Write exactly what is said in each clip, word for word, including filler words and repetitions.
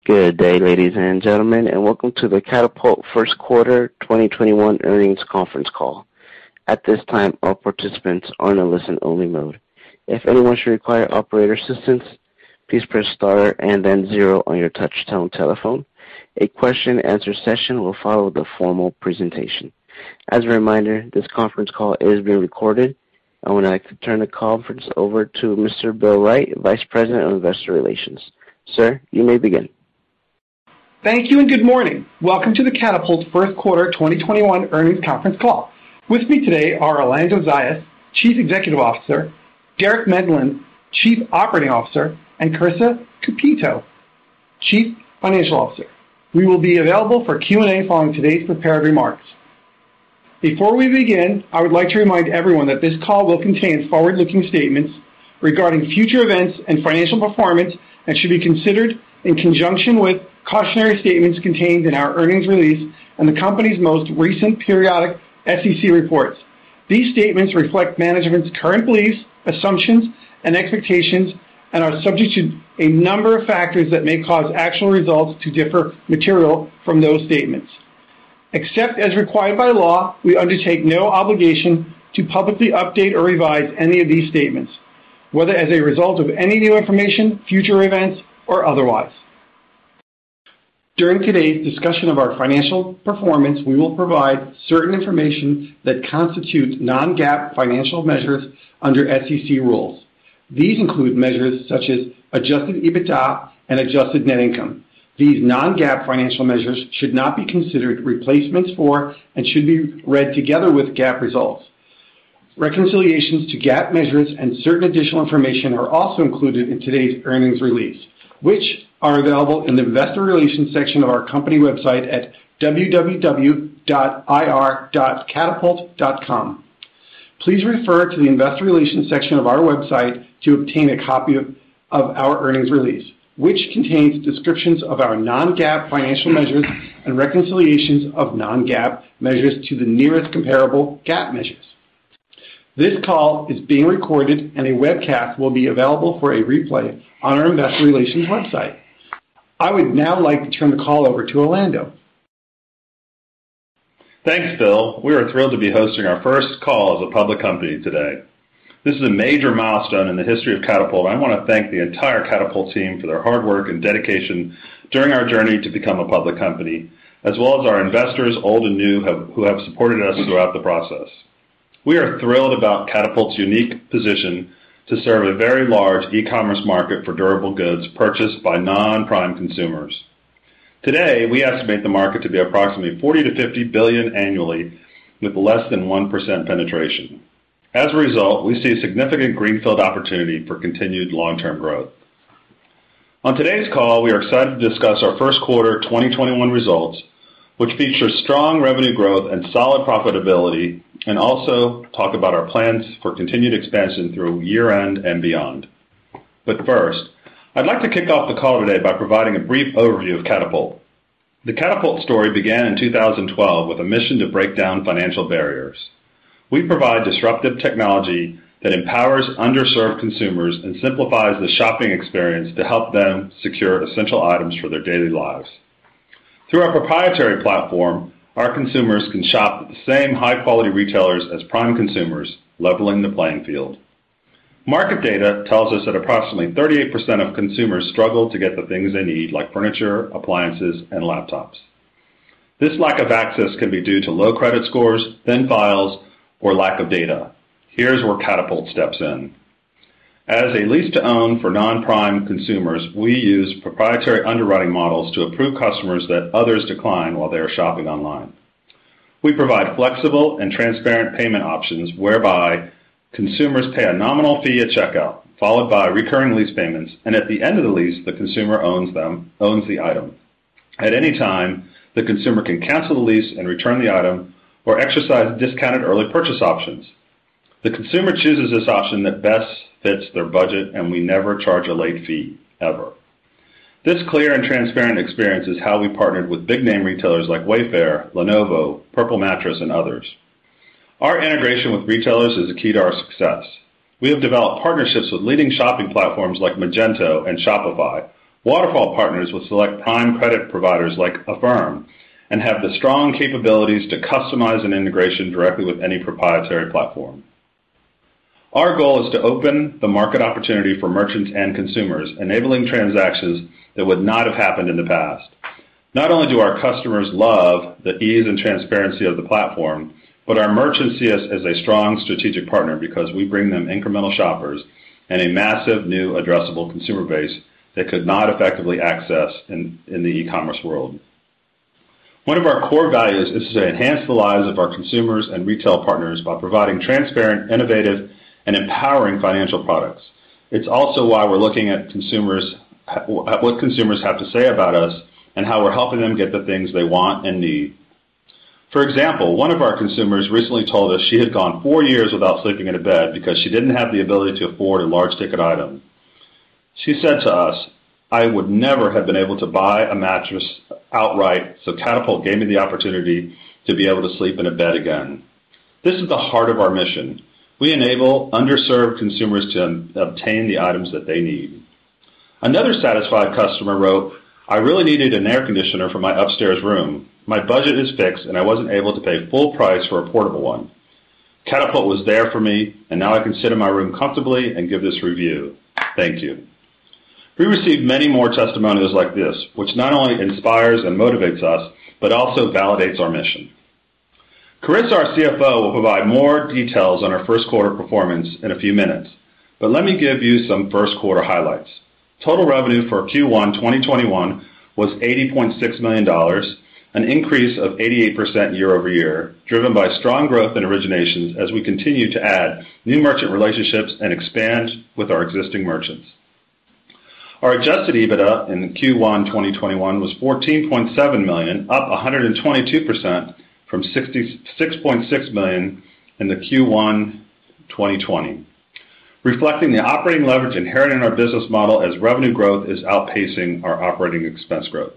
Good day, ladies and gentlemen, and welcome to the Katapult First Quarter twenty twenty-one Earnings Conference Call. At this time, all participants are in a listen-only mode. If anyone should require operator assistance, please press star and then zero on your touch-tone telephone. A question-and-answer session will follow the formal presentation. As a reminder, this conference call is being recorded. I would like to turn the conference over to Mister Bill Wright, Vice President of Investor Relations. Sir, you may begin. Thank you and good morning. Welcome to the Katapult First Quarter twenty twenty-one Earnings Conference Call. With me today are Orlando Zayas, Chief Executive Officer, Derek Medlin, Chief Operating Officer, and Karissa Cupito, Chief Financial Officer. We will be available for Q and A following today's prepared remarks. Before we begin, I would like to remind everyone that this call will contain forward-looking statements regarding future events and financial performance and should be considered in conjunction with cautionary statements contained in our earnings release and the company's most recent periodic S E C reports. These statements reflect management's current beliefs, assumptions, and expectations and are subject to a number of factors that may cause actual results to differ materially from those statements. Except as required by law, we undertake no obligation to publicly update or revise any of these statements, whether as a result of any new information, future events, or otherwise. During today's discussion of our financial performance, we will provide certain information that constitutes non-GAAP financial measures under S E C rules. These include measures such as adjusted EBITDA and adjusted net income. These non-GAAP financial measures should not be considered replacements for and should be read together with GAAP results. Reconciliations to GAAP measures and certain additional information are also included in today's earnings release, which are available in the Investor Relations section of our company website at w w w dot i r dot katapult dot com. Please refer to the Investor Relations section of our website to obtain a copy of, of our earnings release, which contains descriptions of our non-GAAP financial measures and reconciliations of non-GAAP measures to the nearest comparable GAAP measures. This call is being recorded and a webcast will be available for a replay on our Investor Relations website. I would now like to turn the call over to Orlando. Thanks, Bill. We are thrilled to be hosting our first call as a public company today. This is a major milestone in the history of Katapult. I want to thank the entire Katapult team for their hard work and dedication during our journey to become a public company, as well as our investors, old and new, have, who have supported us throughout the process. We are thrilled about Katapult's unique position to serve a very large e-commerce market for durable goods purchased by non-prime consumers. Today, we estimate the market to be approximately forty to fifty billion annually with less than one percent penetration. As a result, we see a significant greenfield opportunity for continued long-term growth. On today's call, we are excited to discuss our first quarter twenty twenty-one results, which features strong revenue growth and solid profitability, and also talk about our plans for continued expansion through year-end and beyond. But first, I'd like to kick off the call today by providing a brief overview of Katapult. The Katapult story began in two thousand twelve with a mission to break down financial barriers. We provide disruptive technology that empowers underserved consumers and simplifies the shopping experience to help them secure essential items for their daily lives. Through our proprietary platform, our consumers can shop at the same high-quality retailers as prime consumers, leveling the playing field. Market data tells us that approximately thirty-eight percent of consumers struggle to get the things they need, like furniture, appliances, and laptops. This lack of access can be due to low credit scores, thin files, or lack of data. Here's where Katapult steps in. As a lease-to-own for non-prime consumers, we use proprietary underwriting models to approve customers that others decline while they are shopping online. We provide flexible and transparent payment options whereby consumers pay a nominal fee at checkout, followed by recurring lease payments, and at the end of the lease, the consumer owns them, owns the item. At any time, the consumer can cancel the lease and return the item or exercise discounted early purchase options. The consumer chooses this option that best fits their budget, and we never charge a late fee, ever. This clear and transparent experience is how we partnered with big-name retailers like Wayfair, Lenovo, Purple Mattress, and others. Our integration with retailers is a key to our success. We have developed partnerships with leading shopping platforms like Magento and Shopify, Waterfall partners with select prime credit providers like Affirm and have the strong capabilities to customize an integration directly with any proprietary platform. Our goal is to open the market opportunity for merchants and consumers, enabling transactions that would not have happened in the past. Not only do our customers love the ease and transparency of the platform, but our merchants see us as a strong strategic partner because we bring them incremental shoppers and a massive new addressable consumer base that could not effectively access in, in the e-commerce world. One of our core values is to enhance the lives of our consumers and retail partners by providing transparent, innovative, and empowering financial products. It's also why we're looking at consumers, at what consumers have to say about us and how we're helping them get the things they want and need. For example, one of our consumers recently told us she had gone four years without sleeping in a bed because she didn't have the ability to afford a large ticket item. She said to us, "I would never have been able to buy a mattress outright, so Catapult gave me the opportunity to be able to sleep in a bed again." This is the heart of our mission. We enable underserved consumers to obtain the items that they need. Another satisfied customer wrote, "I really needed an air conditioner for my upstairs room. My budget is fixed and I wasn't able to pay full price for a portable one. Catapult was there for me, and now I can sit in my room comfortably and give this review. Thank you." We received many more testimonials like this, which not only inspires and motivates us, but also validates our mission. Carissa, our C F O, will provide more details on our first quarter performance in a few minutes, but let me give you some first quarter highlights. Total revenue for Q one twenty twenty-one was eighty point six million dollars, an increase of eighty-eight percent year over year, driven by strong growth in originations as we continue to add new merchant relationships and expand with our existing merchants. Our adjusted EBITDA in Q one twenty twenty-one was fourteen point seven million dollars, up one hundred twenty-two percent from sixty-six point six million dollars in the Q one twenty twenty, reflecting the operating leverage inherent in our business model as revenue growth is outpacing our operating expense growth.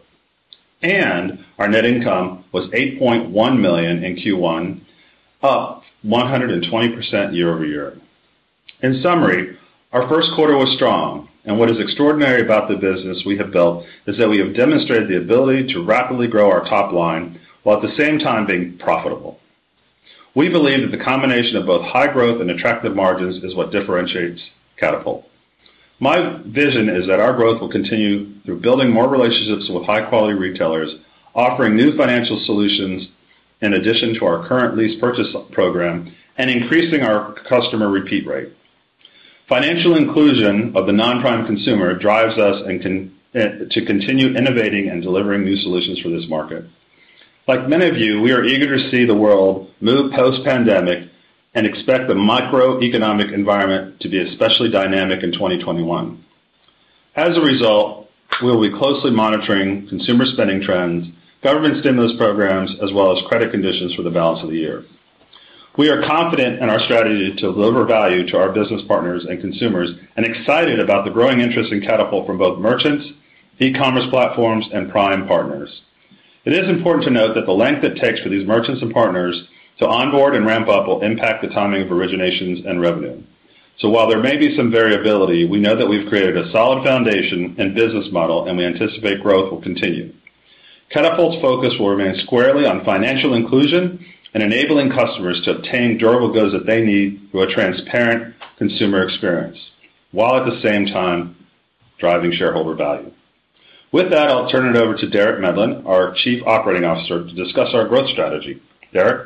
And our net income was eight point one million dollars in Q one, up one hundred twenty percent year over year. In summary, our first quarter was strong, and what is extraordinary about the business we have built is that we have demonstrated the ability to rapidly grow our top line while at the same time being profitable. We believe that the combination of both high growth and attractive margins is what differentiates Catapult. My vision is that our growth will continue through building more relationships with high-quality retailers, offering new financial solutions in addition to our current lease purchase program, and increasing our customer repeat rate. Financial inclusion of the non-prime consumer drives us and can, to continue innovating and delivering new solutions for this market. Like many of you, we are eager to see the world move post-pandemic and expect the macroeconomic environment to be especially dynamic in twenty twenty-one. As a result, we will be closely monitoring consumer spending trends, government stimulus programs, as well as credit conditions for the balance of the year. We are confident in our strategy to deliver value to our business partners and consumers and excited about the growing interest in Catapult from both merchants, e-commerce platforms, and prime partners. It is important to note that the length it takes for these merchants and partners to onboard and ramp up will impact the timing of originations and revenue. So while there may be some variability, we know that we've created a solid foundation and business model, and we anticipate growth will continue. Catapult's focus will remain squarely on financial inclusion and enabling customers to obtain durable goods that they need through a transparent consumer experience, while at the same time driving shareholder value. With that, I'll turn it over to Derek Medlin, our Chief Operating Officer, to discuss our growth strategy. Derek?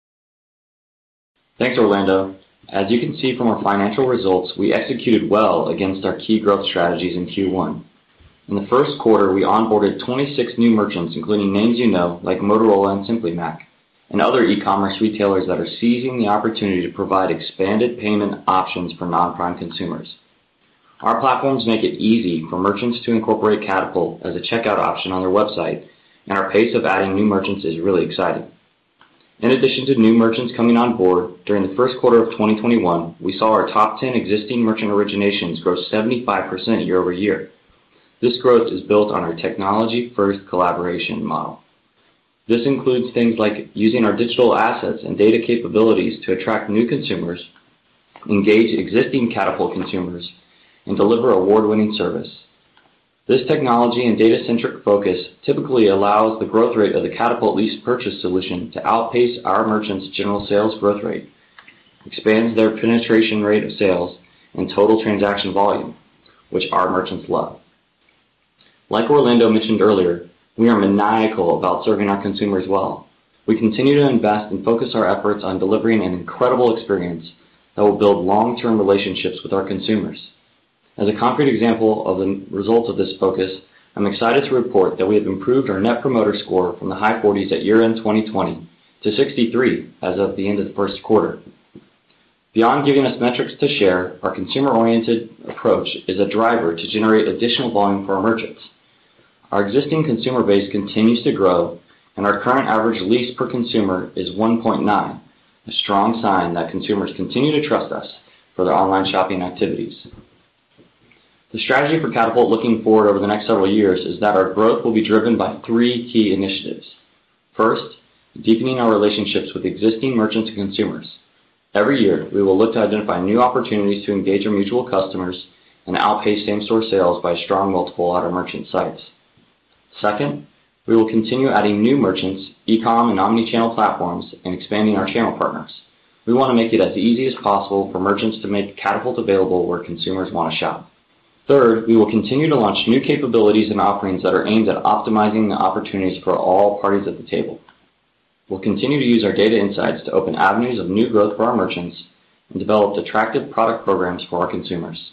Thanks, Orlando. As you can see from our financial results, we executed well against our key growth strategies in Q one. In the first quarter, we onboarded twenty-six new merchants, including names you know, like Motorola and Simply Mac, and other e-commerce retailers that are seizing the opportunity to provide expanded payment options for non-prime consumers. Our platforms make it easy for merchants to incorporate Catapult as a checkout option on their website, and our pace of adding new merchants is really exciting. In addition to new merchants coming on board, during the first quarter of twenty twenty-one, we saw our top ten existing merchant originations grow seventy-five percent year over year. This growth is built on our technology-first collaboration model. This includes things like using our digital assets and data capabilities to attract new consumers, engage existing Catapult consumers, and deliver award-winning service. This technology and data-centric focus typically allows the growth rate of the Catapult lease purchase solution to outpace our merchants' general sales growth rate, expands their penetration rate of sales, and total transaction volume, which our merchants love. Like Orlando mentioned earlier, we are maniacal about serving our consumers well. We continue to invest and focus our efforts on delivering an incredible experience that will build long-term relationships with our consumers. As a concrete example of the results of this focus, I'm excited to report that we have improved our Net Promoter Score from the high forties at year-end twenty twenty to sixty-three as of the end of the first quarter. Beyond giving us metrics to share, our consumer-oriented approach is a driver to generate additional volume for our merchants. Our existing consumer base continues to grow, and our current average lease per consumer is one point nine, a strong sign that consumers continue to trust us for their online shopping activities. The strategy for Catapult looking forward over the next several years is that our growth will be driven by three key initiatives. First, deepening our relationships with existing merchants and consumers. Every year, we will look to identify new opportunities to engage our mutual customers and outpace same-store sales by a strong multiple at our merchant sites. Second, we will continue adding new merchants, e-com and omni-channel platforms, and expanding our channel partners. We want to make it as easy as possible for merchants to make Catapult available where consumers want to shop. Third, we will continue to launch new capabilities and offerings that are aimed at optimizing the opportunities for all parties at the table. We'll continue to use our data insights to open avenues of new growth for our merchants and develop attractive product programs for our consumers.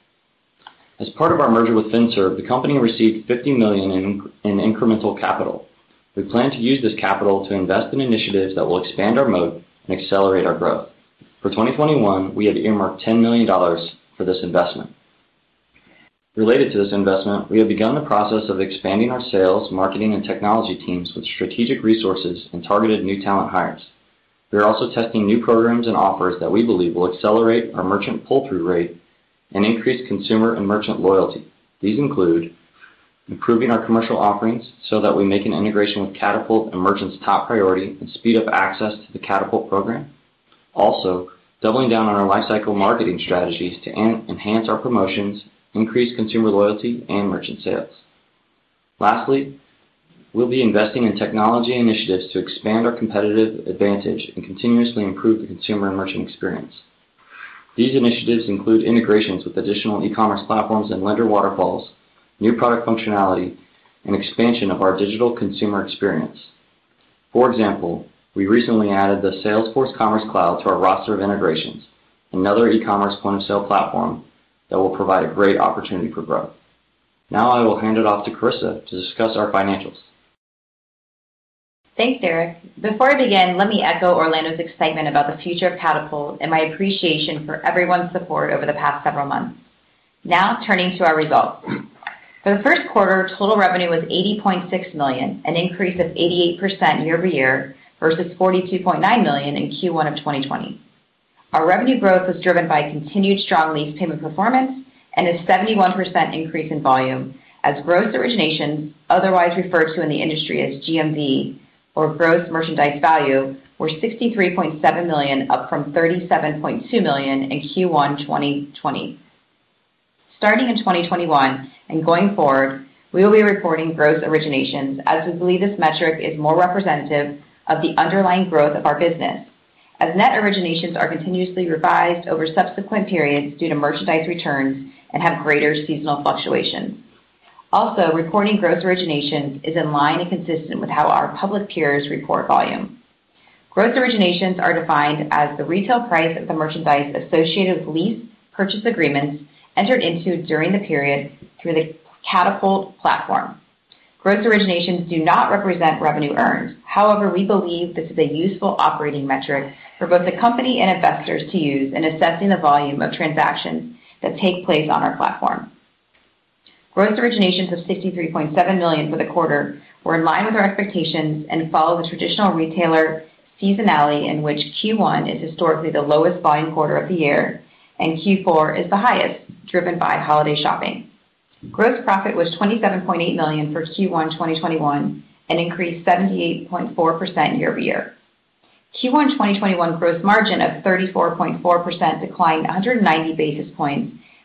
As part of our merger with FinServ, the company received fifty million dollars in, in incremental capital. We plan to use this capital to invest in initiatives that will expand our moat and accelerate our growth. For twenty twenty-one, we have earmarked ten million dollars for this investment. Related to this investment, we have begun the process of expanding our sales, marketing, and technology teams with strategic resources and targeted new talent hires. We are also testing new programs and offers that we believe will accelerate our merchant pull-through rate and increase consumer and merchant loyalty. These include improving our commercial offerings so that we make an integration with Catapult and merchants' top priority and speed up access to the Catapult program. Also, doubling down on our lifecycle marketing strategies to en- enhance our promotions, increase consumer loyalty, and merchant sales. Lastly, we'll be investing in technology initiatives to expand our competitive advantage and continuously improve the consumer and merchant experience. These initiatives include integrations with additional e-commerce platforms and lender waterfalls, new product functionality, and expansion of our digital consumer experience. For example, we recently added the Salesforce Commerce Cloud to our roster of integrations, another e-commerce point-of-sale platform that will provide a great opportunity for growth. Now I will hand it off to Carissa to discuss our financials. Thanks, Derek. Before I begin, let me echo Orlando's excitement about the future of Catapult and my appreciation for everyone's support over the past several months. Now, turning to our results. For the first quarter, total revenue was eighty point six million dollars, an increase of eighty-eight percent year-over-year versus forty-two point nine million dollars in Q one of twenty twenty. Our revenue growth was driven by continued strong lease payment performance and a seventy-one percent increase in volume, as gross originations, otherwise referred to in the industry as G M V, or gross merchandise value, were sixty-three point seven million dollars, up from thirty-seven point two million dollars in Q one twenty twenty. Starting in twenty twenty-one and going forward, we will be reporting gross originations, as we believe this metric is more representative of the underlying growth of our business, as net originations are continuously revised over subsequent periods due to merchandise returns and have greater seasonal fluctuations. Also, reporting gross originations is in line and consistent with how our public peers report volume. Gross originations are defined as the retail price of the merchandise associated with lease purchase agreements entered into during the period through the Catapult platform. Gross originations do not represent revenue earned. However, we believe this is a useful operating metric for both the company and investors to use in assessing the volume of transactions that take place on our platform. Gross originations of sixty-three point seven million dollars for the quarter were in line with our expectations and follow the traditional retailer seasonality in which Q one is historically the lowest volume quarter of the year and Q four is the highest, driven by holiday shopping. Gross profit was twenty-seven point eight million dollars for Q one twenty twenty-one and increased seventy-eight point four percent year-over-year. Q one twenty twenty-one gross margin of thirty-four point four percent declined one hundred ninety basis points,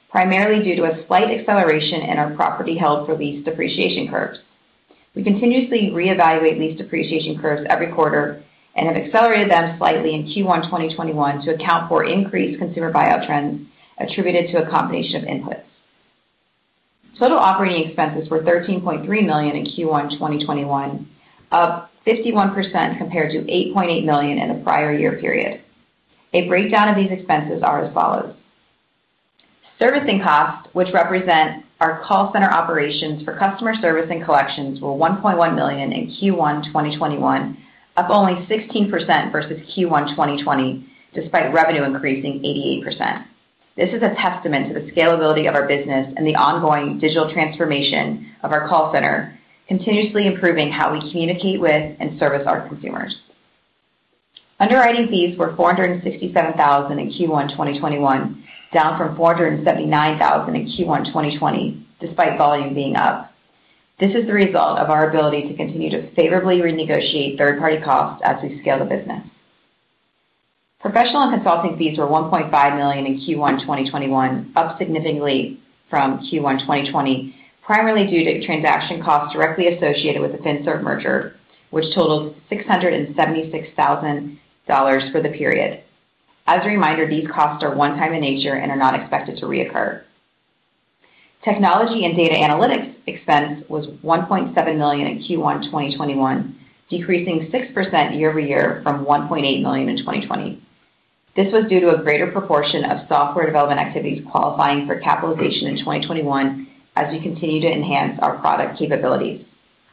primarily due to a slight acceleration in our property held for lease depreciation curves. We continuously reevaluate lease depreciation curves every quarter and have accelerated them slightly in Q one twenty twenty-one to account for increased consumer buyout trends attributed to a combination of inputs. Total operating expenses were thirteen point three million dollars in Q one twenty twenty-one, up fifty-one percent compared to eight point eight million dollars in the prior year period. A breakdown of these expenses are as follows. Servicing costs, which represent our call center operations for customer service and collections, were one point one million dollars in Q one twenty twenty-one, up only sixteen percent versus Q one twenty twenty, despite revenue increasing eighty-eight percent. This is a testament to the scalability of our business and the ongoing digital transformation of our call center, continuously improving how we communicate with and service our consumers. Underwriting fees were four hundred sixty-seven thousand dollars in Q one twenty twenty-one, down from four hundred seventy-nine thousand dollars in Q one twenty twenty, despite volume being up. This is the result of our ability to continue to favorably renegotiate third-party costs as we scale the business. Professional and consulting fees were one point five million dollars in Q one twenty twenty-one, up significantly from Q one twenty twenty, primarily due to transaction costs directly associated with the FinServ merger, which totaled six hundred seventy-six thousand dollars for the period. As a reminder, these costs are one-time in nature and are not expected to reoccur. Technology and data analytics expense was one point seven million dollars in Q one twenty twenty-one, decreasing six percent year-over-year from one point eight million dollars in twenty twenty. This was due to a greater proportion of software development activities qualifying for capitalization in twenty twenty-one as we continue to enhance our product capabilities.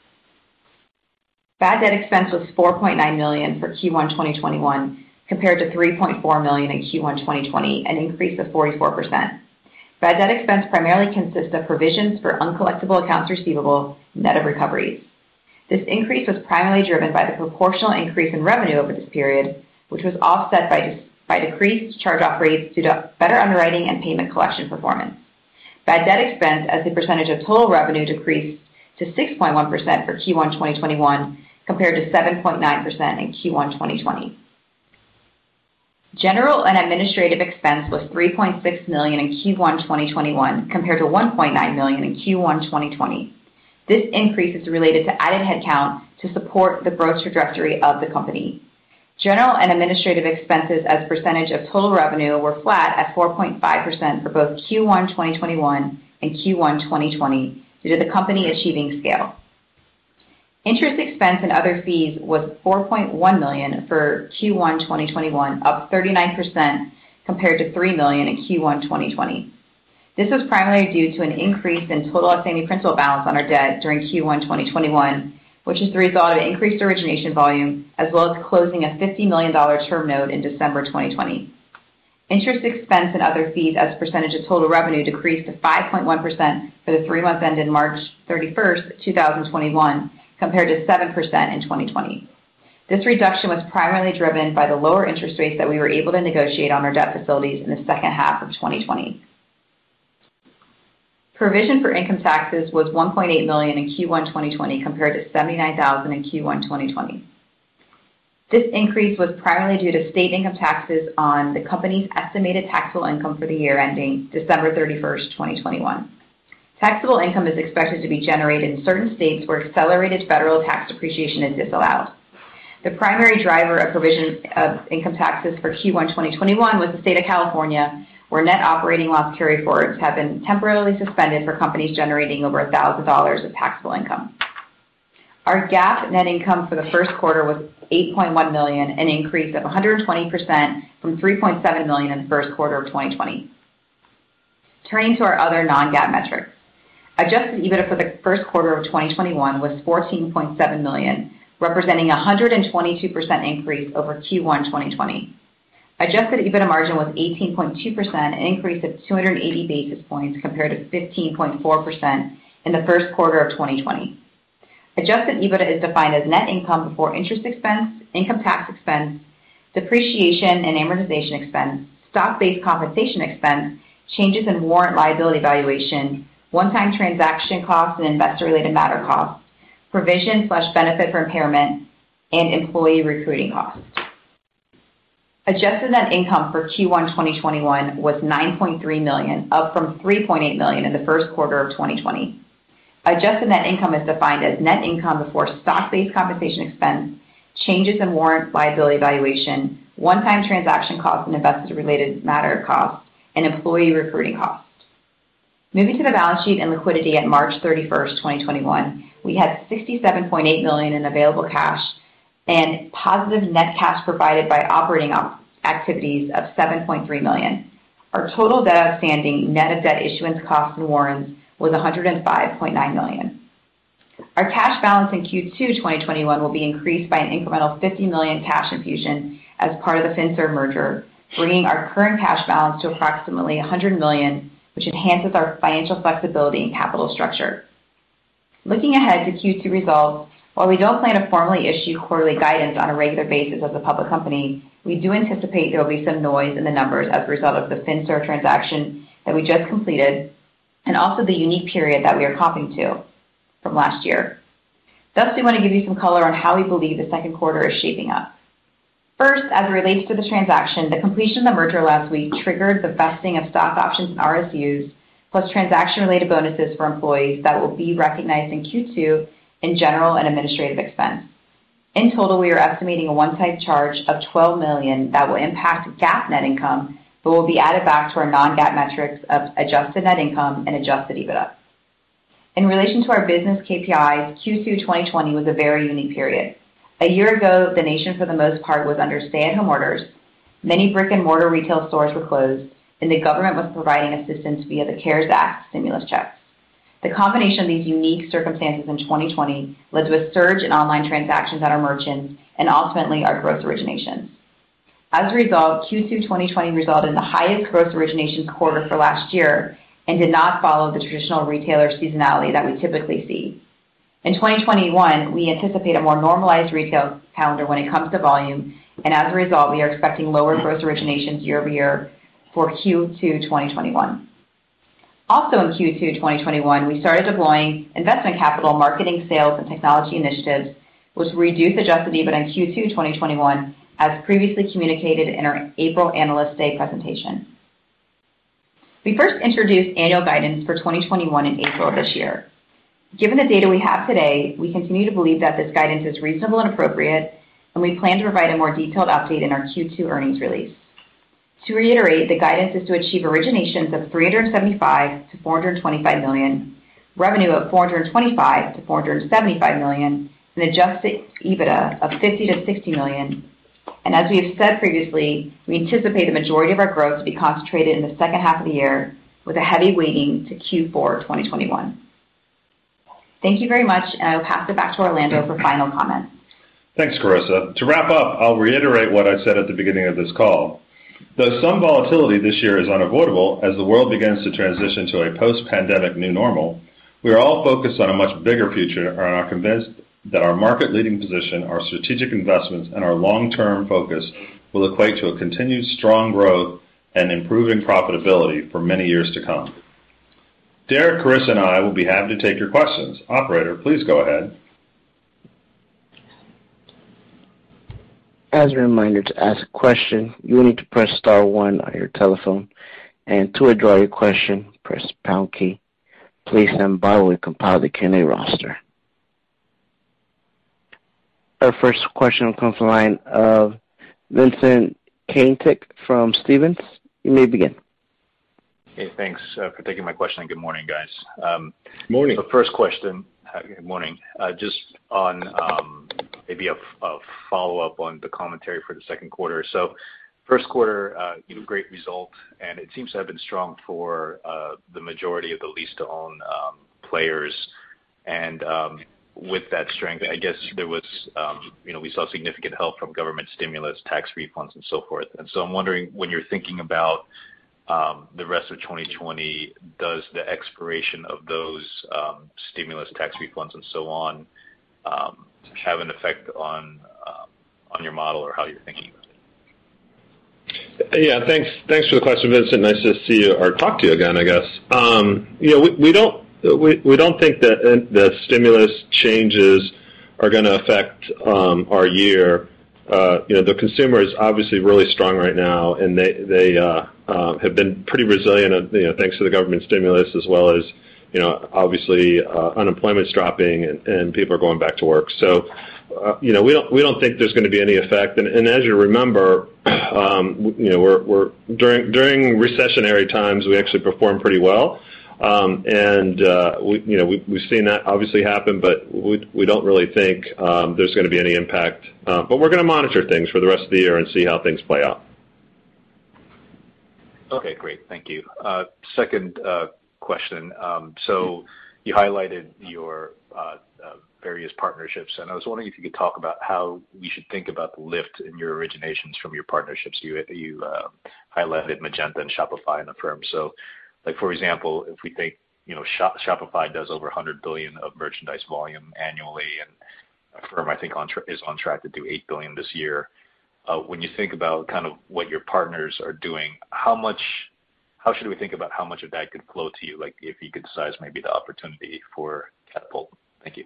Bad debt expense was four point nine million dollars for Q one twenty twenty-one compared to three point four million dollars in Q one twenty twenty, an increase of forty-four percent. Bad debt expense primarily consists of provisions for uncollectible accounts receivable, net of recoveries. This increase was primarily driven by the proportional increase in revenue over this period, which was offset by, by decreased charge-off rates due to better underwriting and payment collection performance. Bad debt expense as a percentage of total revenue decreased to six point one percent for Q one twenty twenty-one compared to seven point nine percent in Q one twenty twenty. General and administrative expense was three point six million dollars in Q one twenty twenty-one compared to one point nine million dollars in Q one twenty twenty. This increase is related to added headcount to support the growth trajectory of the company. General and administrative expenses as a percentage of total revenue were flat at four point five percent for both Q one twenty twenty-one and Q one twenty twenty due to the company achieving scale. Interest expense and other fees was four point one million dollars for Q one twenty twenty-one, up thirty-nine percent compared to three million dollars in Q one twenty twenty. This was primarily due to an increase in total outstanding principal balance on our debt during Q one twenty twenty-one, which is the result of increased origination volume as well as closing a fifty million dollars term note in December twenty twenty. Interest expense and other fees as a percentage of total revenue decreased to five point one percent for the three months ended March thirty-first, two thousand twenty-one, compared to seven percent in twenty twenty. This reduction was primarily driven by the lower interest rates that we were able to negotiate on our debt facilities in the second half of twenty twenty. Provision for income taxes was one point eight million dollars in Q one twenty twenty compared to seventy-nine thousand dollars in Q one twenty twenty. This increase was primarily due to state income taxes on the company's estimated taxable income for the year ending December thirty-first, twenty twenty-one. Taxable income is expected to be generated in certain states where accelerated federal tax depreciation is disallowed. The primary driver of provision of income taxes for Q one twenty twenty-one was the state of California, where net operating loss carryforwards have been temporarily suspended for companies generating over one thousand dollars of taxable income. Our GAAP net income for the first quarter was eight point one million dollars, an increase of one hundred twenty percent from three point seven million dollars in the first quarter of twenty twenty. Turning to our other non-GAAP metrics. Adjusted EBITDA for the first quarter of twenty twenty-one was fourteen point seven million dollars, representing a one hundred twenty-two percent increase over Q one twenty twenty. Adjusted EBITDA margin was eighteen point two percent, an increase of two hundred eighty basis points compared to fifteen point four percent in the first quarter of twenty twenty. Adjusted EBITDA is defined as net income before interest expense, income tax expense, depreciation and amortization expense, stock-based compensation expense, changes in warrant liability valuation, one-time transaction costs and investor-related matter costs, provision slash benefit for impairment, and employee recruiting costs. Adjusted net income for Q one twenty twenty-one was nine point three million dollars, up from three point eight million dollars in the first quarter of twenty twenty. Adjusted net income is defined as net income before stock-based compensation expense, changes in warrant liability valuation, one-time transaction costs and investor-related matter costs, and employee recruiting costs. Moving to the balance sheet and liquidity at March thirty-first, twenty twenty-one, we had sixty-seven point eight million dollars in available cash and positive net cash provided by operating activities of seven point three million dollars. Our total debt outstanding, net of debt issuance costs and warrants, was one hundred five point nine million dollars. Our cash balance in Q two twenty twenty-one will be increased by an incremental fifty million dollars cash infusion as part of the FinServ merger, bringing our current cash balance to approximately one hundred million dollars, which enhances our financial flexibility and capital structure. Looking ahead to Q two results, while we don't plan to formally issue quarterly guidance on a regular basis as a public company, we do anticipate there will be some noise in the numbers as a result of the FinServ transaction that we just completed, and also the unique period that we are comping to from last year. Thus, we want to give you some color on how we believe the second quarter is shaping up. First, as it relates to the transaction, the completion of the merger last week triggered the vesting of stock options and R S Us, plus transaction-related bonuses for employees that will be recognized in Q two in general and administrative expense. In total, we are estimating a one-time charge of twelve million dollars that will impact GAAP net income, but will be added back to our non-GAAP metrics of adjusted net income and adjusted EBITDA. In relation to our business K P Is, Q two twenty twenty was a very unique period. A year ago, the nation for the most part was under stay-at-home orders, many brick-and-mortar retail stores were closed, and the government was providing assistance via the CARES Act stimulus checks. The combination of these unique circumstances in twenty twenty led to a surge in online transactions at our merchants and ultimately our gross originations. As a result, Q two twenty twenty resulted in the highest gross originations quarter for last year and did not follow the traditional retailer seasonality that we typically see. In twenty twenty-one, we anticipate a more normalized retail calendar when it comes to volume, and as a result, we are expecting lower gross originations year over year for Q two twenty twenty-one. Also in Q two twenty twenty-one, we started deploying investment capital, marketing, sales, and technology initiatives, which will reduce adjusted EBITDA in Q two twenty twenty-one, as previously communicated in our April Analyst Day presentation. We first introduced annual guidance for twenty twenty-one in April of this year. Given the data we have today, we continue to believe that this guidance is reasonable and appropriate, and we plan to provide a more detailed update in our Q two earnings release. To reiterate, the guidance is to achieve originations of three hundred seventy-five to four hundred twenty-five million, revenue of four hundred twenty-five to four hundred seventy-five million, and adjusted EBITDA of fifty to sixty million. And as we have said previously, we anticipate the majority of our growth to be concentrated in the second half of the year, with a heavy weighting to Q four twenty twenty-one. Thank you very much, and I will pass it back to Orlando for final comments. Thanks, Carissa. To wrap up, I'll reiterate what I said at the beginning of this call. Though some volatility this year is unavoidable as the world begins to transition to a post-pandemic new normal, we are all focused on a much bigger future and are convinced that our market-leading position, our strategic investments, and our long-term focus will equate to a continued strong growth and improving profitability for many years to come. Derek, Carissa, and I will be happy to take your questions. Operator, please go ahead. As a reminder, to ask a question, you will need to press star one on your telephone, and to withdraw your question, press the pound key. Please stand by while we compile the Q and A roster. Our first question will come from the line of Vincent Caintic from Stephens. You may begin. Hey, thanks uh, for taking my question, and good morning, guys. Um, good morning. The first question, uh, good morning, uh, just on um, maybe a, a follow-up on the commentary for the second quarter. So first quarter, uh, you know, great result, and it seems to have been strong for uh, the majority of the lease-to-own um, players. And um, with that strength, I guess there was, um, you know, we saw significant help from government stimulus, tax refunds, and so forth. And so I'm wondering, when you're thinking about Um, the rest of twenty twenty, does the expiration of those um, stimulus, tax refunds, and so on um, have an effect on um, on your model or how you're thinking about it? Yeah, thanks. Thanks for the question, Vincent. Nice to see you or talk to you again, I guess. Um, you know, we, we don't we, we don't think that the stimulus changes are going to affect um, our year. uh, you know, the consumer is obviously really strong right now, and they they uh, uh, have been pretty resilient, uh, you know, thanks to the government stimulus, as well as, you know, obviously uh, unemployment's dropping and, and people are going back to work. So, uh, you know, we don't we don't think there's going to be any effect. And, and as you remember, um, you know, we're we're during during recessionary times we actually perform pretty well. Um, and, uh, we, you know, we, we've seen that obviously happen, but we, we don't really think um, there's going to be any impact. Uh, but we're going to monitor things for the rest of the year and see how things play out. Okay, great. Thank you. Uh, second uh, question. Um, so you highlighted your uh, uh, various partnerships, and I was wondering if you could talk about how we should think about the lift in your originations from your partnerships. You, you uh, highlighted Magento and Shopify and Affirm. So, like, for example, if we think, you know, Shop, Shopify does over one hundred billion dollars of merchandise volume annually, and Affirm, I think, on tra- is on track to do eight billion dollars this year. Uh, when you think about kind of what your partners are doing, how much, how should we think about how much of that could flow to you? Like, if you could size maybe the opportunity for Catapult. Thank you.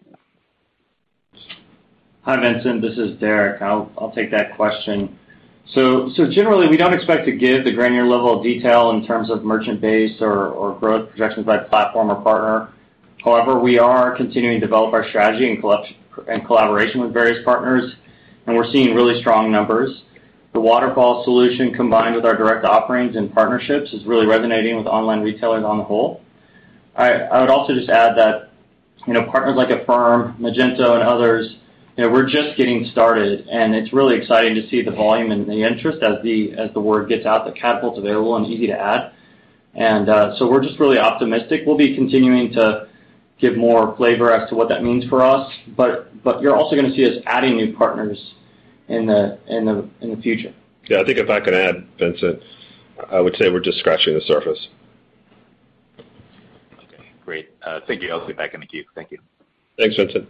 Hi, Vincent. This is Derek. I'll I'll take that question. So, so generally, we don't expect to give the granular level of detail in terms of merchant base or, or growth projections by platform or partner. However, we are continuing to develop our strategy in, collab- in collaboration with various partners, and we're seeing really strong numbers. The waterfall solution combined with our direct offerings and partnerships is really resonating with online retailers on the whole. I, I would also just add that, you know, partners like Affirm, Magento, and others, you know, we're just getting started, and it's really exciting to see the volume and the interest as the as the word gets out that Catapult's available and easy to add. And uh, so we're just really optimistic. We'll be continuing to give more flavor as to what that means for us, but but you're also going to see us adding new partners in the in the in the future. Yeah, I think if I can add, Vincent, I would say we're just scratching the surface. Okay, great. Uh, thank you. I'll be back in the queue. Thank you. Thanks, Vincent.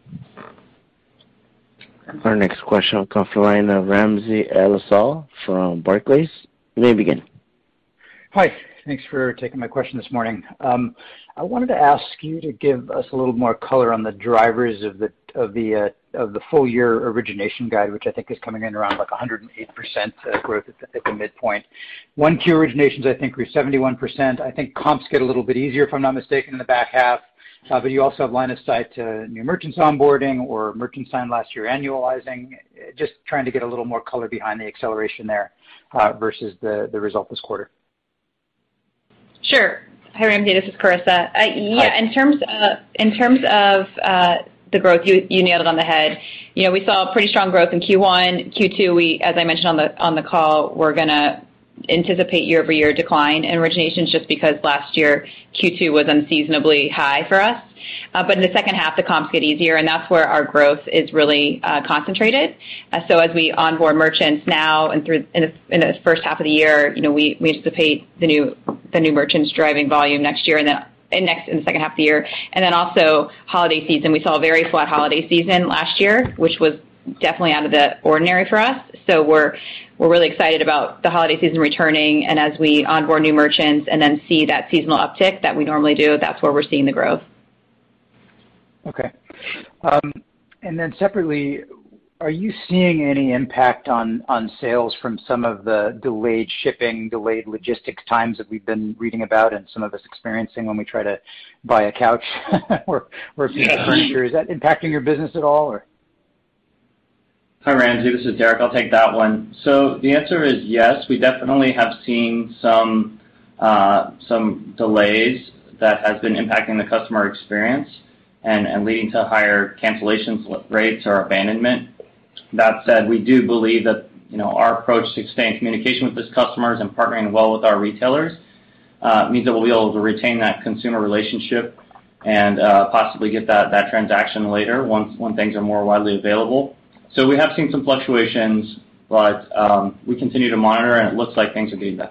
Our next question will come from the line of Ramsey El-Assal from Barclays. You may begin. Hi. Thanks for taking my question this morning. Um, I wanted to ask you to give us a little more color on the drivers of the of the uh, of the full year origination guide, which I think is coming in around like one hundred eight percent uh, growth at the, at the midpoint. one Q originations, I think, grew seventy-one percent. I think comps get a little bit easier, if I'm not mistaken, in the back half. Uh, but you also have line of sight to new merchants onboarding or merchants signed last year annualizing. Just trying to get a little more color behind the acceleration there uh, versus the, the result this quarter. Sure. Hi, Ramsey. This is Carissa. Uh, yeah, Hi. in terms of in terms of uh, the growth, you you nailed it on the head. You know, we saw pretty strong growth in Q one, Q two. We, as I mentioned on the on the call, we're gonna anticipate year-over-year decline in originations just because last year Q two was unseasonably high for us. Uh, but in the second half, the comps get easier, and that's where our growth is really uh, concentrated. Uh, so as we onboard merchants now and through in the, in the first half of the year, you know, we, we anticipate the new the new merchants driving volume next year, and then in next in the second half of the year, and then also holiday season. We saw a very flat holiday season last year, which was definitely out of the ordinary for us. So we're we're really excited about the holiday season returning, and as we onboard new merchants and then see that seasonal uptick that we normally do, that's where we're seeing the growth. Okay. Um, and then separately, are you seeing any impact on, on sales from some of the delayed shipping, delayed logistics times that we've been reading about and some of us experiencing when we try to buy a couch or, or a piece of furniture? Is that impacting your business at all? Or? Hi, Ramsey. This is Derek. I'll take that one. So the answer is yes. We definitely have seen some uh, some delays that has been impacting the customer experience and, and leading to higher cancellation rates or abandonment. That said, we do believe that, you know, our approach to staying in communication with these customers and partnering well with our retailers uh, means that we'll be able to retain that consumer relationship and uh, possibly get that, that transaction later once when things are more widely available. So we have seen some fluctuations, but um, we continue to monitor, and it looks like things are getting better.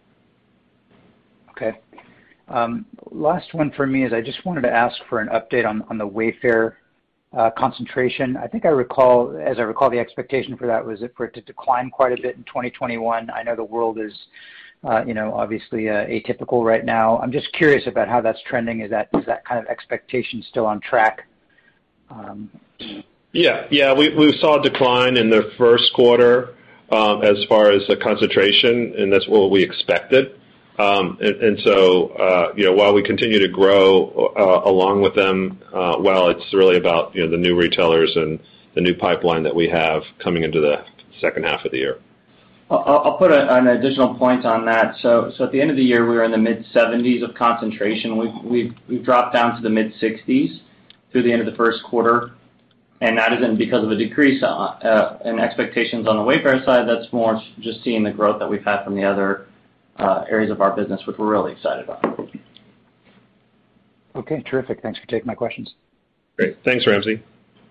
Okay. Um, last one for me is I just wanted to ask for an update on, on the Wayfair uh, concentration. I think I recall, as I recall, the expectation for that was for it to decline quite a bit in twenty twenty-one. I know the world is, uh, you know, obviously uh, atypical right now. I'm just curious about how that's trending. Is that is that kind of expectation still on track? Um, Yeah. Yeah, we we saw a decline in the first quarter um, as far as the concentration, and that's what we expected. Um, and, and so, uh, you know, while we continue to grow uh, along with them, uh, well, it's really about, you know, the new retailers and the new pipeline that we have coming into the second half of the year. I'll, I'll put a, an additional point on that. So, so at the end of the year, we were in the mid seventies of concentration. We've, we've, we've dropped down to the mid sixties through the end of the first quarter. And that isn't because of a decrease uh, uh, in expectations on the Wayfair side. That's more just seeing the growth that we've had from the other uh, areas of our business, which we're really excited about. Okay, terrific. Thanks for taking my questions. Great. Thanks, Ramsey.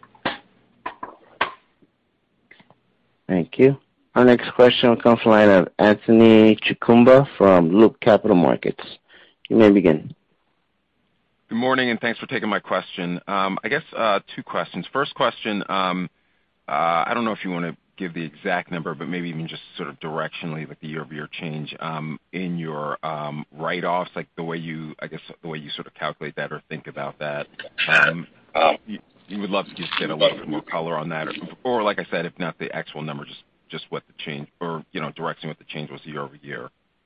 Thank you. Our next question will come from the line of Anthony Chukumba from Loop Capital Markets. You may begin. Good morning, and thanks for taking my question. Um, I guess uh, two questions. First question, um, uh, I don't know if you want to give the exact number, but maybe even just sort of directionally, like the year-over-year change um, in your um, write-offs, like the way you, I guess, the way you sort of calculate that or think about that. Um, you, you would love to just get a little bit more color on that, or, or like I said, if not the actual number, just just what the change, or you know, directionally what the change was year-over-year.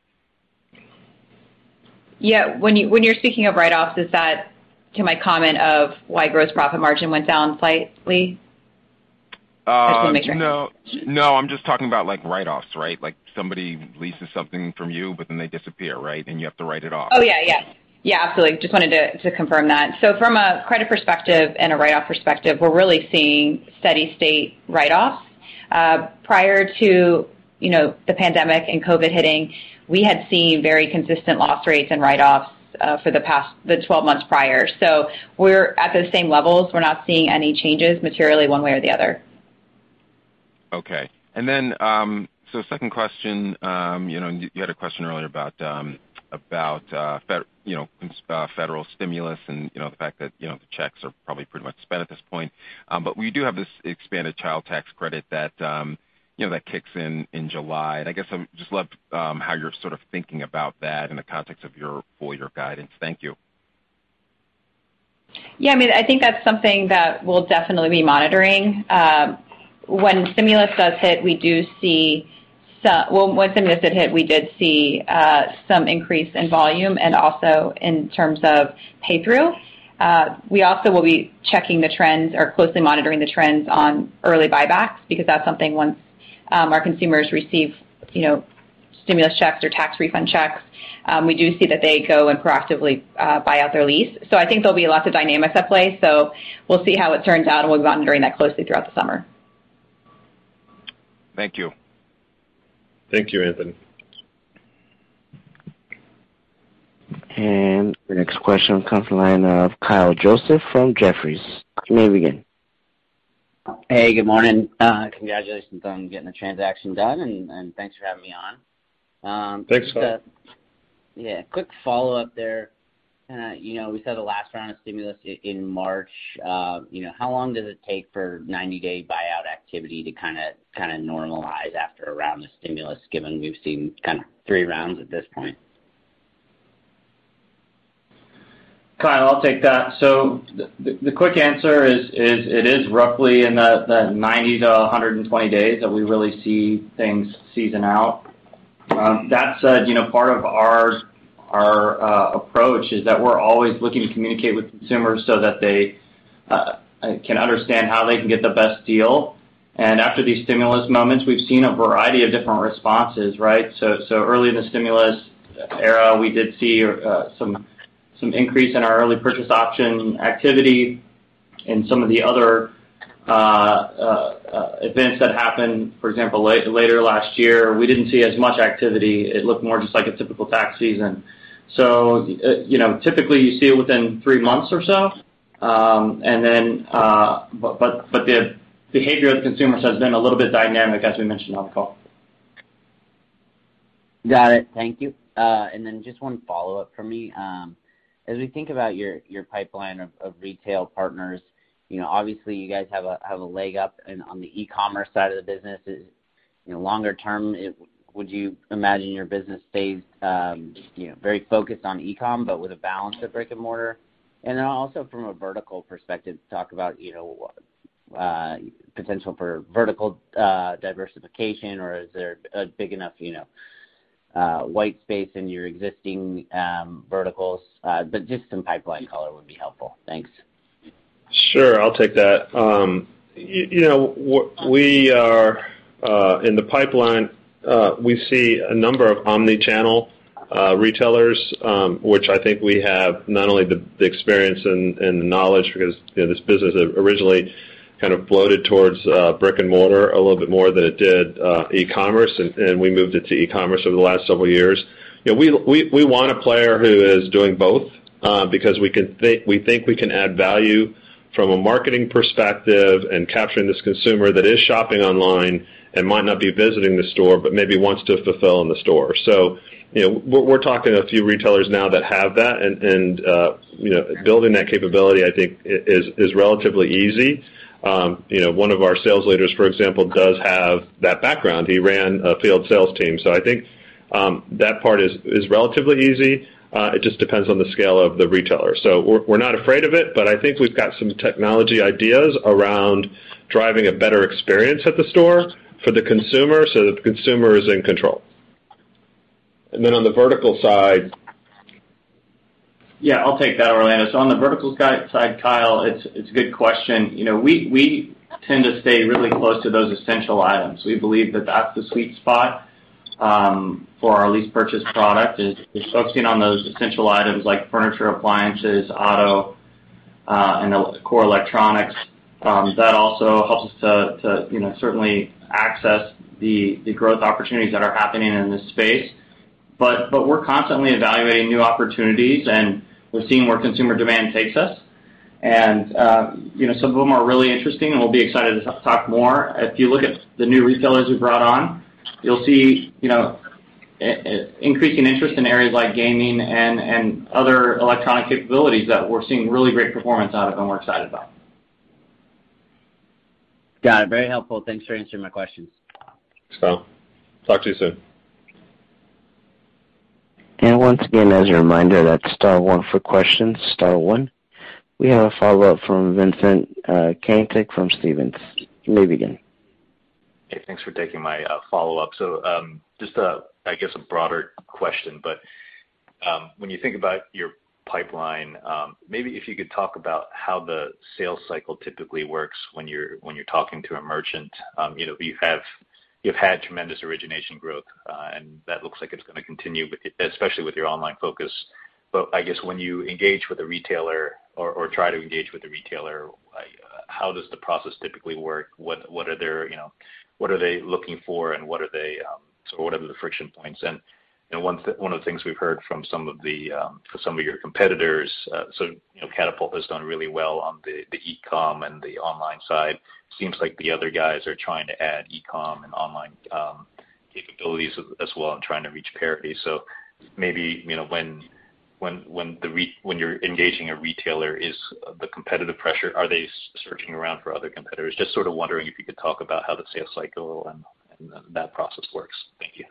Yeah, when you when you're speaking of write-offs, is that to my comment of why gross profit margin went down slightly? Uh, no, no, I'm just talking about like write-offs, right? Like somebody leases something from you, but then they disappear, right? And you have to write it off. Oh, yeah, yeah. Yeah, absolutely. Just wanted to, to confirm that. So from a credit perspective and a write-off perspective, we're really seeing steady state write-offs. Uh, prior to, you know, the pandemic and COVID hitting, we had seen very consistent loss rates and write-offs uh, for the past, the twelve months prior. So we're at the same levels. We're not seeing any changes materially one way or the other. Okay. And then, um, so second question, um, you know, you had a question earlier about, um, about, uh, fed, you know, uh, federal stimulus and, you know, the fact that, you know, the checks are probably pretty much spent at this point. Um, but we do have this expanded child tax credit that, um, you know, that kicks in in July. And I guess I would just love um, how you're sort of thinking about that in the context of your full year guidance. Thank you. Yeah, I mean, I think that's something that we'll definitely be monitoring. Um, when stimulus does hit, we do see some, well, when stimulus did hit, we did see uh, some increase in volume and also in terms of pay through. Uh, we also will be checking the trends or closely monitoring the trends on early buybacks, because that's something once um, our consumers receive, you know, stimulus checks or tax refund checks, um, we do see that they go and proactively uh, buy out their lease. So I think there'll be lots of dynamics at play. So we'll see how it turns out, and we'll be monitoring that closely throughout the summer. Thank you. Thank you, Anthony. And the next question comes from the line of Kyle Joseph from Jefferies. You may begin. Hey, good morning. Uh, congratulations on getting the transaction done, and, and thanks for having me on. Um, thanks, Kyle. Uh, yeah, quick follow-up there. Uh, you know, we saw the last round of stimulus in March. Uh, you know, how long does it take for ninety-day buyout activity to kind of kind of normalize after a round of stimulus, given we've seen kind of three rounds at this point? Kyle, I'll take that. So the, the, the quick answer is, is it is roughly in the, the ninety to one hundred twenty days that we really see things season out. Um, that said, you know, part of our our uh, approach is that we're always looking to communicate with consumers so that they uh, can understand how they can get the best deal. And after these stimulus moments, we've seen a variety of different responses, right? So, so early in the stimulus era, we did see uh, some some increase in our early purchase option activity, and some of the other uh, uh, uh, events that happened. For example, late, later last year, we didn't see as much activity. It looked more just like a typical tax season. So, uh, you know, typically you see it within three months or so, um, and then, uh, but, but but the behavior of the consumers has been a little bit dynamic, as we mentioned on the call. Got it. Thank you. Uh, and then just one follow-up for me. Um, as we think about your, your pipeline of, of retail partners, you know, obviously you guys have a have a leg up in, on the e-commerce side of the business. Is, you know, longer term, it, would you imagine your business stays, um, you know, very focused on e-com, but with a balance of brick and mortar? And then also from a vertical perspective, talk about, you know, uh, potential for vertical uh, diversification, or is there a big enough, you know, uh, white space in your existing um, verticals? Uh, but just some pipeline color would be helpful. Thanks. Sure, I'll take that. Um, you, you know, we are uh, in the pipeline. Uh, we see a number of omni-channel uh, retailers, um, which I think we have not only the, the experience and, and the knowledge, because you know, this business originally kind of floated towards uh, brick and mortar a little bit more than it did uh, e-commerce, and, and we moved it to e-commerce over the last several years. You know, we we, we want a player who is doing both uh, because we can think we think we can add value from a marketing perspective and capturing this consumer that is shopping online and might not be visiting the store, but maybe wants to fulfill in the store. So, you know, we're, we're talking to a few retailers now that have that, and, and uh, you know, building that capability, I think, is is relatively easy. Um, you know, one of our sales leaders, for example, does have that background. He ran a field sales team, so I think um, that part is is relatively easy. Uh, it just depends on the scale of the retailer. So we're, we're not afraid of it, but I think we've got some technology ideas around driving a better experience at the store for the consumer, so that the consumer is in control. And then on the vertical side, yeah, I'll take that, Orlando. So on the vertical side, Kyle, it's it's a good question. You know, we we tend to stay really close to those essential items. We believe that that's the sweet spot um, for our lease purchase product is, is focusing on those essential items like furniture, appliances, auto, uh, and core electronics. Um, that also helps us to, to you know certainly access the the growth opportunities that are happening in this space. But but we're constantly evaluating new opportunities, and we're seeing where consumer demand takes us. And uh, you know, some of them are really interesting, and we'll be excited to talk more. If you look at the new retailers we brought on, you'll see you know increasing interest in areas like gaming and and other electronic capabilities that we're seeing really great performance out of, and we're excited about. Got it. Very helpful. Thanks for answering my questions. So, talk to you soon. And once again, as a reminder, that's star one for questions, star one. We have a follow-up from Vincent uh, Caintic from Stephens. You may begin. Hey, thanks for taking my uh, follow-up. So um, just, a, I guess, a broader question, but um, when you think about your pipeline, um, maybe if you could talk about how the sales cycle typically works when you're when you're talking to a merchant. Um, you know, you have You've had tremendous origination growth, uh, and that looks like it's going to continue, with, especially with your online focus. But I guess when you engage with a retailer or, or try to engage with a retailer, uh, how does the process typically work? What what are their you know what are they looking for, and what are they um, so what are the friction points? And and one th- one of the things we've heard from some of the um, for some of your competitors, uh, so you know Catapult has done really well on the the e-com and the online side. Seems like the other guys are trying to add e-com and online um, capabilities as well and trying to reach parity. So maybe you know when when when the re- when you're engaging a retailer, is the competitive pressure, are they searching around for other competitors? Just sort of wondering if you could talk about how the sales cycle and, and that process works. Thank you.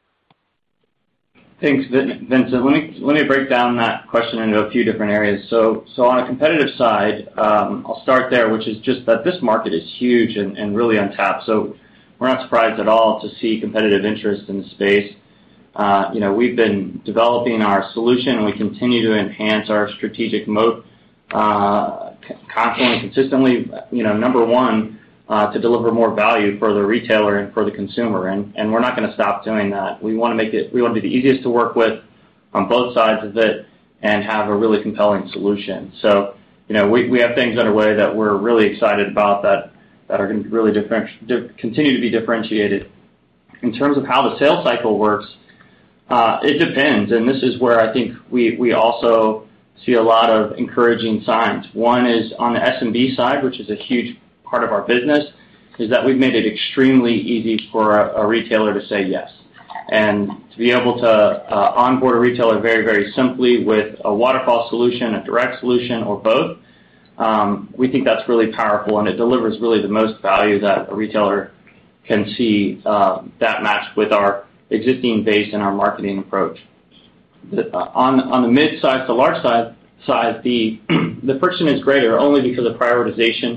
Thanks, Vincent. Let me let me break down that question into a few different areas. So, so on a competitive side, um, I'll start there, which is just that this market is huge and, and really untapped. So, we're not surprised at all to see competitive interest in the space. Uh, you know, we've been developing our solution, and we continue to enhance our strategic moat uh, constantly, consistently. You know, number one. Uh, to deliver more value for the retailer and for the consumer, and, and we're not going to stop doing that. We want to make it, we want to be the easiest to work with on both sides of it and have a really compelling solution. So, you know, we, we have things underway that we're really excited about that, that are going to really different, di- continue to be differentiated. In terms of how the sales cycle works, uh, it depends, and this is where I think we, we also see a lot of encouraging signs. One is on the S M B side, which is a huge part of our business, is that we've made it extremely easy for a, a retailer to say yes. And to be able to uh, onboard a retailer very, very simply with a waterfall solution, a direct solution, or both, um, we think that's really powerful, and it delivers really the most value that a retailer can see uh, that matched with our existing base and our marketing approach. The, uh, on, on the mid-size to large size, size the, the friction is greater only because of prioritization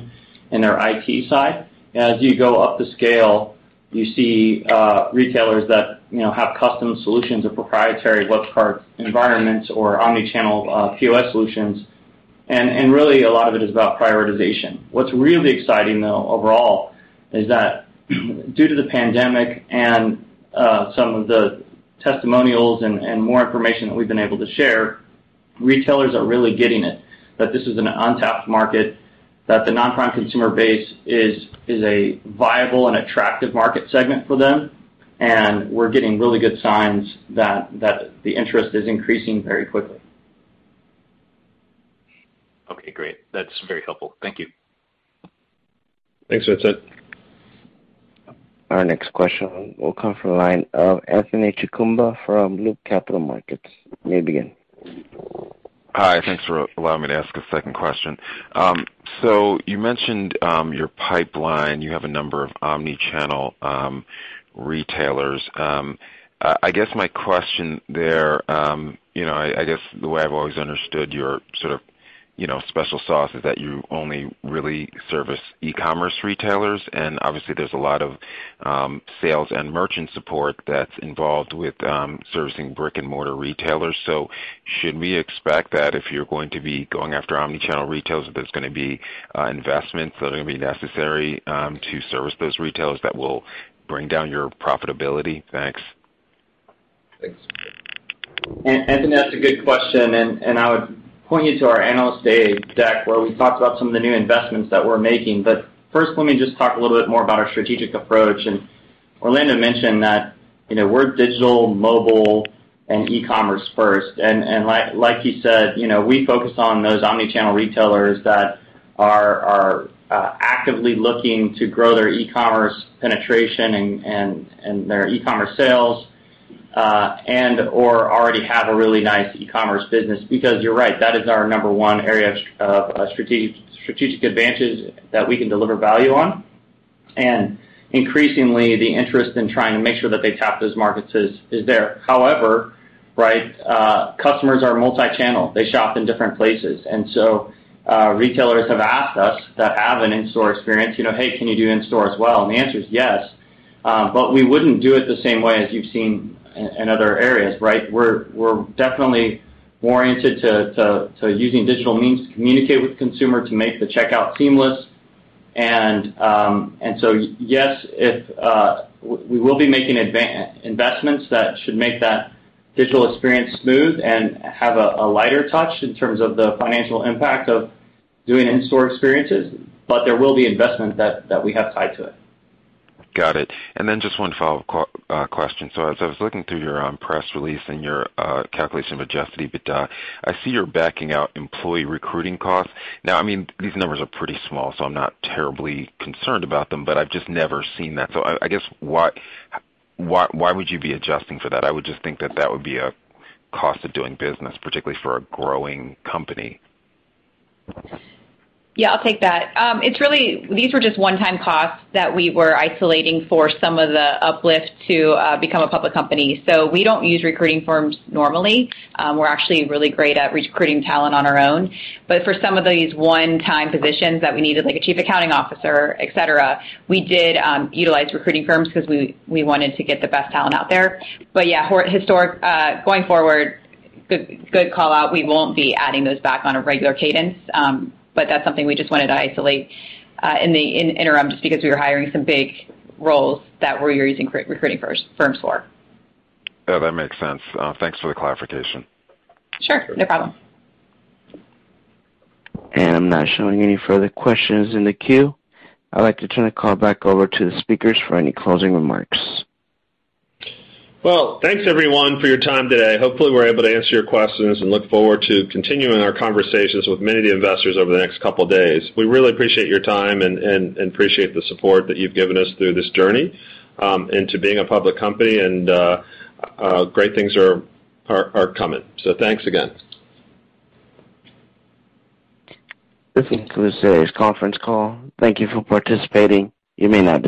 in their I T side. As you go up the scale, you see uh, retailers that you know have custom solutions or proprietary web cart environments or omni-channel uh, P O S solutions, and, and really a lot of it is about prioritization. What's really exciting, though, overall, is that due to the pandemic and uh, some of the testimonials and, and more information that we've been able to share, retailers are really getting it, that this is an untapped market, that the non-prime consumer base is is a viable and attractive market segment for them, and we're getting really good signs that, that the interest is increasing very quickly. Okay, great. That's very helpful. Thank you. Thanks, Vincent. Our next question will come from the line of Anthony Chukumba from Loop Capital Markets. You may begin. Hi, thanks for allowing me to ask a second question. Um, so you mentioned um, your pipeline. You have a number of omni-channel um, retailers. Um, I guess my question there, um, you know, I, I guess the way I've always understood your sort of, you know, special sauce is that you only really service e-commerce retailers, and obviously there's a lot of um, sales and merchant support that's involved with um, servicing brick and mortar retailers. So should we expect that if you're going to be going after omni-channel retailers, there's going to be uh, investments that are going to be necessary um, to service those retailers that will bring down your profitability? Thanks. Thanks. Anthony, that's a good question, and, and I would point you to our Analyst Day deck where we talked about some of the new investments that we're making. But first, let me just talk a little bit more about our strategic approach. And Orlando mentioned that you know we're digital, mobile, and e-commerce first. And and like like he said, you know we focus on those omni-channel retailers that are are uh, actively looking to grow their e-commerce penetration and and and their e-commerce sales. Uh, and or already have a really nice e-commerce business, because you're right, that is our number one area of, of uh, strategic strategic advantage that we can deliver value on. And increasingly, the interest in trying to make sure that they tap those markets is, is there. However, right, uh, customers are multi-channel. They shop in different places. And so uh, retailers have asked us that have an in-store experience, you know, hey, can you do in-store as well? And the answer is yes. Um, but we wouldn't do it the same way as you've seen in other areas, right? We're we're definitely oriented to, to, to using digital means to communicate with the consumer to make the checkout seamless, and um, and so yes, if uh, we will be making adva- investments that should make that digital experience smooth and have a, a lighter touch in terms of the financial impact of doing in-store experiences, but there will be investment that, that we have tied to it. Got it. And then just one follow-up qu- uh, question. So as I was looking through your um, press release and your uh, calculation of adjusted EBITDA, I see you're backing out employee recruiting costs. Now, I mean, these numbers are pretty small, so I'm not terribly concerned about them, but I've just never seen that. So I, I guess why, why, why would you be adjusting for that? I would just think that that would be a cost of doing business, particularly for a growing company. Yeah, I'll take that. Um, it's really, these were just one-time costs that we were isolating for some of the uplift to uh, become a public company. So we don't use recruiting firms normally. Um, we're actually really great at recruiting talent on our own. But for some of these one-time positions that we needed, like a chief accounting officer, et cetera, we did um, utilize recruiting firms because we, we wanted to get the best talent out there. But yeah, historic, uh, going forward, good, good call out. We won't be adding those back on a regular cadence. Um, But that's something we just wanted to isolate uh, in the in interim, just because we were hiring some big roles that we were using recruiting firms for. Oh, that makes sense. Uh, thanks for the clarification. Sure, no problem. And I'm not showing any further questions in the queue. I'd like to turn the call back over to the speakers for any closing remarks. Well, thanks everyone for your time today. Hopefully we're able to answer your questions and look forward to continuing our conversations with many of the investors over the next couple of days. We really appreciate your time and, and, and appreciate the support that you've given us through this journey um, into being a public company, and uh, uh, great things are, are, are coming. So thanks again. This concludes today's conference call. Thank you for participating. You may now disconnect.